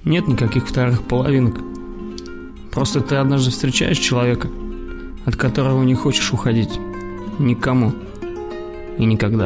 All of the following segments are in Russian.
Нет никаких вторых половинок. Просто ты однажды встречаешь человека, от которого не хочешь уходить никому и никогда.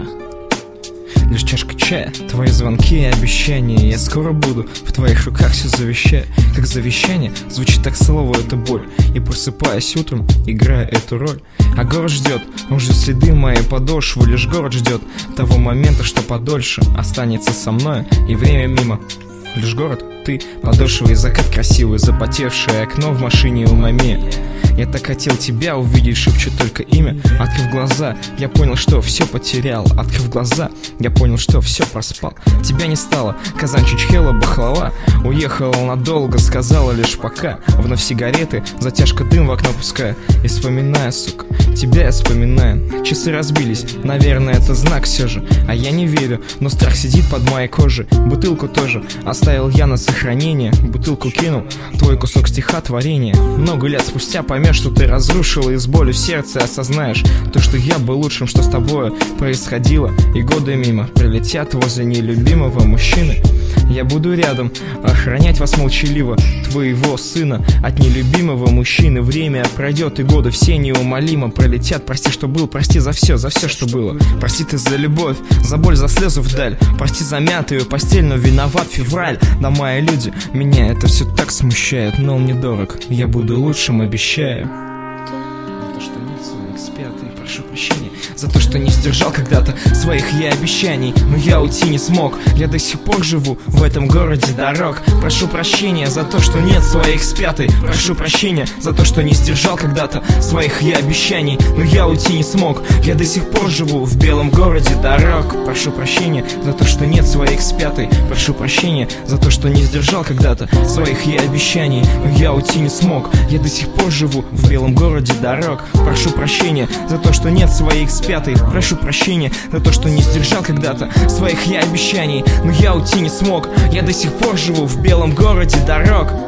Лишь чашка чая, твои звонки и обещания. Я скоро буду в твоих руках, все завещаю. Как завещание, звучит так слово, это боль. И просыпаясь утром, играя эту роль. А город ждет, он ждет следы моей подошвы. Лишь город ждет того момента, что подольше останется со мной, и время мимо. Лишь город, ты, подошва и закат красивый, запотевшее окно в машине у маме. Я так хотел тебя увидеть, шепчу только имя. Открыв глаза, я понял, что все потерял. Открыв глаза, я понял, что все проспал. Тебя не стало, Казань, Чучхела, Бахлава. Уехала надолго, сказала лишь пока. Вновь сигареты, затяжка дым в окно пуская. И вспоминая, сука, тебя я вспоминаю. Часы разбились, наверное, это знак все же. А я не верю, но страх сидит под моей кожей. Бутылку тоже оставил я на сохранение. Бутылку кинул, твой кусок стихотворения. Много лет спустя поймешь, что ты разрушила, и с болью в сердце осознаешь то, что я был лучшим, что с тобой происходило. И годы мимо прилетят возле нелюбимого мужчины. Я буду рядом, охранять вас молчаливо, твоего сына от нелюбимого мужчины. Время пройдет, и годы все неумолимо пролетят. Прости, что был, прости за все, что было. Прости ты за любовь, за боль, за слезу вдаль. Прости за мятую постель, но виноват февраль. Да, мои люди, меня это все так смущает, но он мне дорог, я буду лучшим, обещаю. То, что нет своих экспертов, прошу прощения за то, что не сдержал когда-то своих я обещаний. Но я уйти не смог, я до сих пор живу в этом городе дорог. Прошу прощения за то, что нет своих спятой. Прошу прощения за то, что не сдержал когда-то своих я обещаний. Но я уйти не смог, я до сих пор живу в белом городе дорог. Прошу прощения за то, что нет своих спятой. Прошу прощения за то, что не сдержал когда-то своих я обещаний. Но я уйти не смог, я до сих пор живу в белом городе дорог. Прошу прощения за то, что нет своих спятой. Прошу прощения за то, что не сдержал когда-то своих я обещаний. Но я уйти не смог, я до сих пор живу в белом городе дорог.